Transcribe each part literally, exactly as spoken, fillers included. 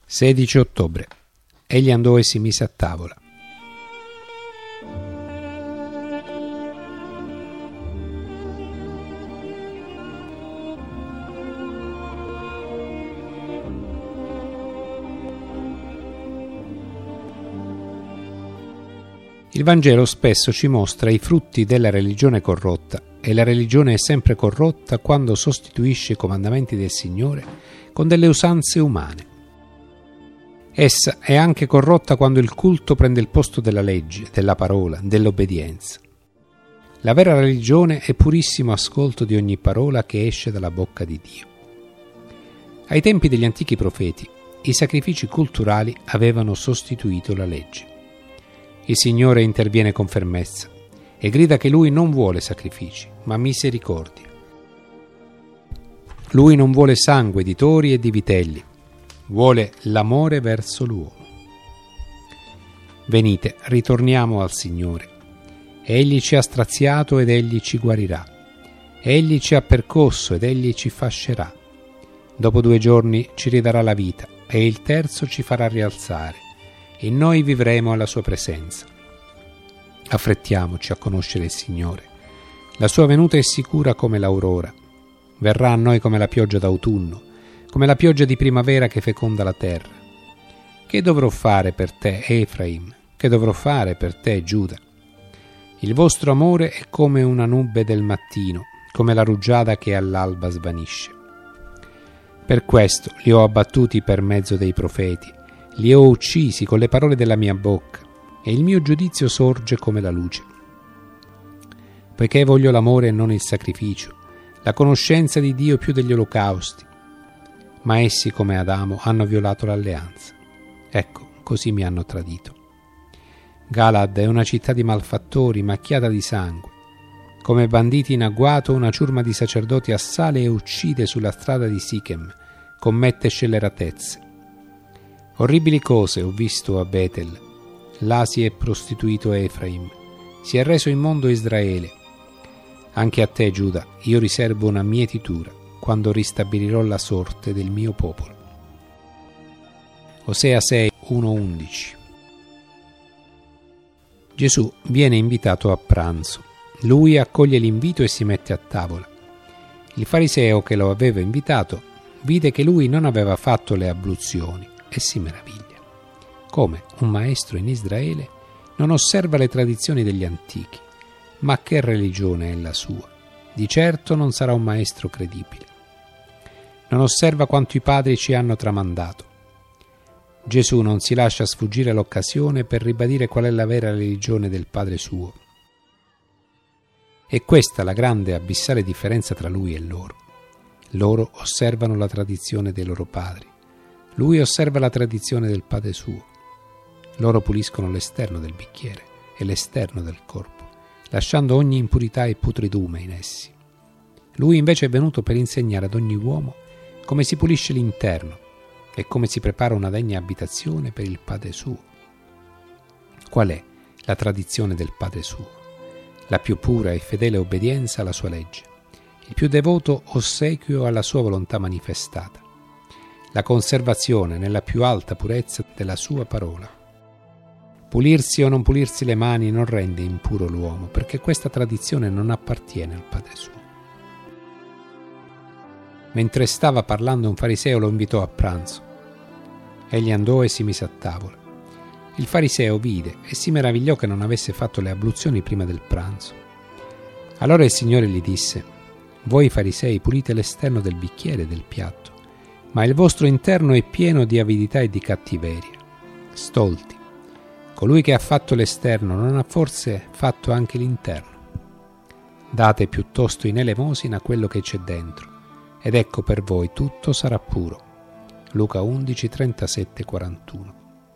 sedici ottobre. Egli andò e si mise a tavola. Il Vangelo spesso ci mostra i frutti della religione corrotta, e la religione è sempre corrotta quando sostituisce i comandamenti del Signore con delle usanze umane. Essa è anche corrotta quando il culto prende il posto della legge, della parola, dell'obbedienza. La vera religione è purissimo ascolto di ogni parola che esce dalla bocca di Dio. Ai tempi degli antichi profeti, i sacrifici culturali avevano sostituito la legge. Il Signore interviene con fermezza e grida che Lui non vuole sacrifici, ma misericordia. Lui non vuole sangue di tori e di vitelli, vuole l'amore verso l'uomo. Venite, ritorniamo al Signore. Egli ci ha straziato ed Egli ci guarirà. Egli ci ha percosso ed Egli ci fascerà. Dopo due giorni ci ridarà la vita e il terzo ci farà rialzare. E noi vivremo alla sua presenza. Affrettiamoci a conoscere il Signore. La sua venuta è sicura come l'aurora. Verrà a noi come la pioggia d'autunno, come la pioggia di primavera che feconda la terra. Che dovrò fare per te, Efraim? Che dovrò fare per te, Giuda? Il vostro amore è come una nube del mattino, come la rugiada che all'alba svanisce. Per questo li ho abbattuti per mezzo dei profeti. Li ho uccisi con le parole della mia bocca, e il mio giudizio sorge come la luce. Poiché voglio l'amore e non il sacrificio, la conoscenza di Dio più degli olocausti. Ma essi, come Adamo, hanno violato l'alleanza. Ecco, così mi hanno tradito. Galad è una città di malfattori, macchiata di sangue. Come banditi in agguato, una ciurma di sacerdoti assale e uccide sulla strada di Sichem, commette scelleratezze. Orribili cose ho visto a Betel. Là si è prostituito Efraim, si è reso immondo Israele. Anche a te, Giuda, io riservo una mietitura quando ristabilirò la sorte del mio popolo. Osea sei, uno undici. Gesù viene invitato a pranzo. Lui accoglie l'invito e si mette a tavola. Il fariseo che lo aveva invitato vide che lui non aveva fatto le abluzioni e si meraviglia. Come un maestro in Israele non osserva le tradizioni degli antichi, ma che religione è la sua? Di certo non sarà un maestro credibile. Non osserva quanto i padri ci hanno tramandato. Gesù non si lascia sfuggire l'occasione per ribadire qual è la vera religione del Padre suo. E questa la grande abissale differenza tra lui e loro. Loro osservano la tradizione dei loro padri. Lui osserva la tradizione del Padre suo. Loro puliscono l'esterno del bicchiere e l'esterno del corpo, lasciando ogni impurità e putridume in essi. Lui invece è venuto per insegnare ad ogni uomo come si pulisce l'interno e come si prepara una degna abitazione per il Padre suo. Qual è la tradizione del Padre suo? La più pura e fedele obbedienza alla sua legge, il più devoto ossequio alla sua volontà manifestata, la conservazione nella più alta purezza della sua parola. Pulirsi o non pulirsi le mani non rende impuro l'uomo, perché questa tradizione non appartiene al Padre suo. Mentre stava parlando, un fariseo lo invitò a pranzo. Egli andò e si mise a tavola. Il fariseo vide e si meravigliò che non avesse fatto le abluzioni prima del pranzo. Allora il Signore gli disse: voi farisei pulite l'esterno del bicchiere e del piatto, ma il vostro interno è pieno di avidità e di cattiveria. Stolti! Colui che ha fatto l'esterno non ha forse fatto anche l'interno? Date piuttosto in elemosina quello che c'è dentro, ed ecco per voi tutto sarà puro. Luca undici, trentasette, quarantuno.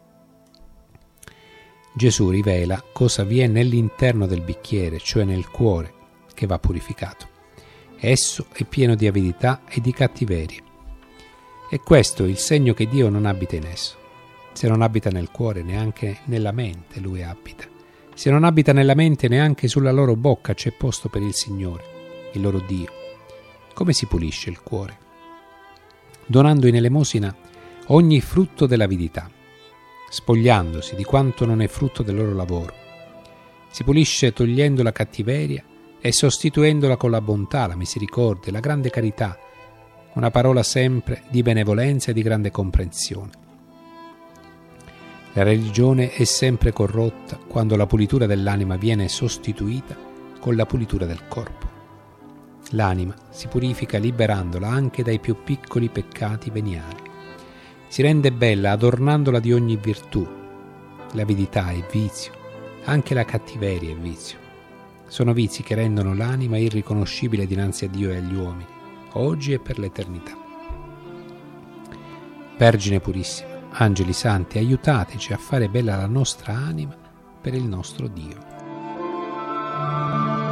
Gesù rivela cosa vi è nell'interno del bicchiere, cioè nel cuore, che va purificato. Esso è pieno di avidità e di cattiveria. E questo è il segno che Dio non abita in esso. Se non abita nel cuore, neanche nella mente Lui abita. Se non abita nella mente, neanche sulla loro bocca c'è posto per il Signore, il loro Dio. Come si pulisce il cuore? Donando in elemosina ogni frutto dell'avidità, spogliandosi di quanto non è frutto del loro lavoro. Si pulisce togliendo la cattiveria e sostituendola con la bontà, la misericordia, la grande carità, una parola sempre di benevolenza e di grande comprensione. La religione è sempre corrotta quando la pulitura dell'anima viene sostituita con la pulitura del corpo. L'anima si purifica liberandola anche dai più piccoli peccati veniali. Si rende bella adornandola di ogni virtù. L'avidità è vizio, anche la cattiveria è vizio. Sono vizi che rendono l'anima irriconoscibile dinanzi a Dio e agli uomini, oggi e per l'eternità. Vergine purissima, angeli santi, aiutateci a fare bella la nostra anima per il nostro Dio.